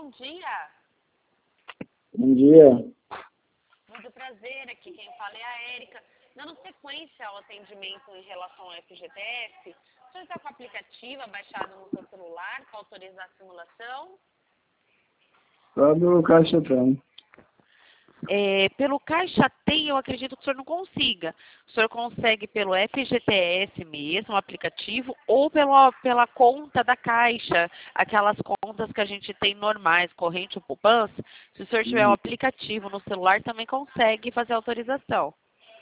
Bom dia. Bom dia. Muito prazer, aqui quem fala é a Érica. Dando sequência ao atendimento em relação ao FGTS, o senhor está com o aplicativo baixado no seu celular para autorizar a simulação? Só do Caixa tem. Pelo Caixa Tem, eu acredito que o senhor não consiga. O senhor consegue pelo FGTS mesmo, o aplicativo, ou pela conta da Caixa, aquelas contas que a gente tem normais, corrente ou poupança. Se o senhor tiver um aplicativo no celular, também consegue fazer a autorização.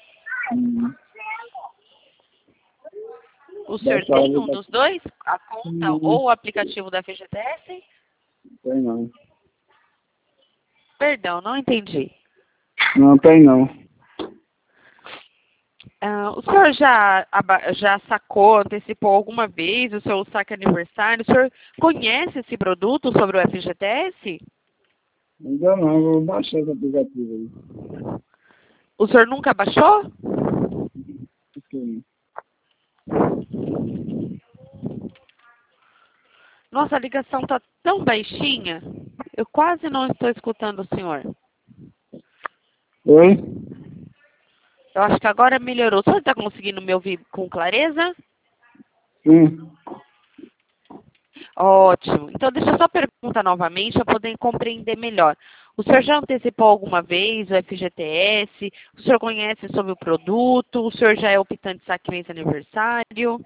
O senhor tem um dos dois? A conta ou o aplicativo da FGTS? Tem não. Perdão, não entendi. Não tem não. O senhor já sacou, antecipou alguma vez o seu saque aniversário? O senhor conhece esse produto sobre o FGTS? Ainda não, vou baixar esse aplicativo aí. O senhor nunca baixou? Sim. Nossa, a ligação está tão baixinha, eu quase não estou escutando o senhor. Oi? Eu acho que agora melhorou. O senhor está conseguindo me ouvir com clareza? Sim. Ótimo. Então, deixa eu só perguntar novamente para poder compreender melhor. O senhor já antecipou alguma vez o FGTS? O senhor conhece sobre o produto? O senhor já é optante de saque mês aniversário?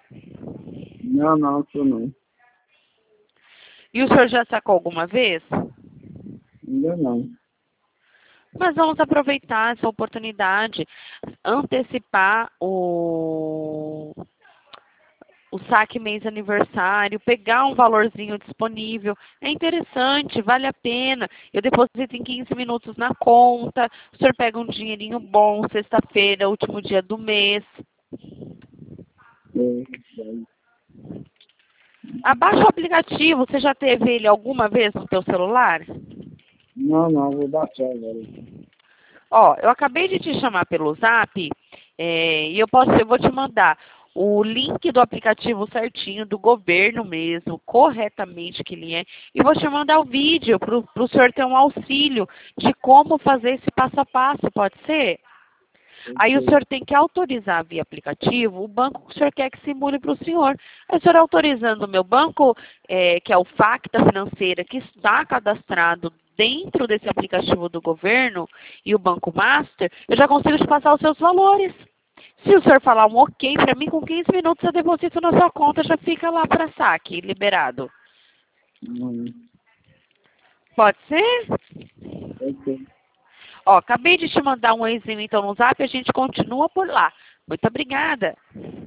Não, sou não. E o senhor já sacou alguma vez? Ainda não. Mas vamos aproveitar essa oportunidade, antecipar o saque mês aniversário, pegar um valorzinho disponível. É interessante, vale a pena. Eu deposito em 15 minutos na conta, o senhor pega um dinheirinho bom, sexta-feira, último dia do mês. Abaixa o aplicativo, você já teve ele alguma vez no seu celular? Não, vou baixar agora. Ó, eu acabei de te chamar pelo Zap, e eu vou te mandar o link do aplicativo certinho, do governo mesmo, corretamente que ele é, e vou te mandar o vídeo para o senhor ter um auxílio de como fazer esse passo a passo, pode ser? Aí o senhor tem que autorizar via aplicativo o banco que o senhor quer que simule para o senhor. Aí o senhor autorizando o meu banco, que é o Facta Financeira, que está cadastrado dentro desse aplicativo do governo, e o Banco Master, eu já consigo te passar os seus valores. Se o senhor falar um ok para mim, com 15 minutos eu deposito na sua conta, já fica lá para saque, liberado. Pode ser? Ok. Ó, acabei de te mandar um exílio então no Zap, a gente continua por lá. Muito obrigada.